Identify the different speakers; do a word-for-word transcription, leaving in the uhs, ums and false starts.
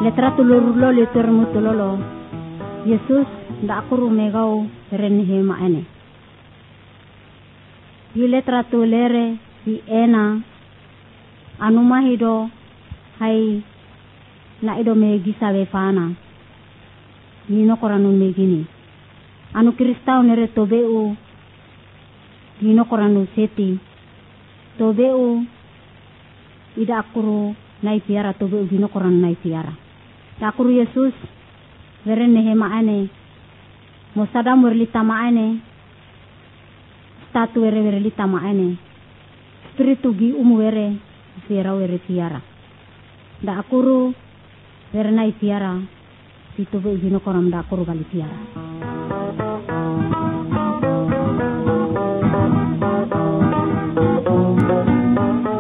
Speaker 1: letra tulur lo letur mutulolo Yesus nda akuru megau renhe maene di letra tulere di ena anu mahido hai na ido megi sabe fana dino koranu megini anu kristau nere tobeu dino koranu seti tobeu ida akuru nai piara tobeu dino koranu nai piara da akuru Yesus veren nehe maane mosada murlita maane statu were were lita maane spiritu gi umu were fiera were piara da akuru veren nai piara di tobeu dino koram da akuru kali piara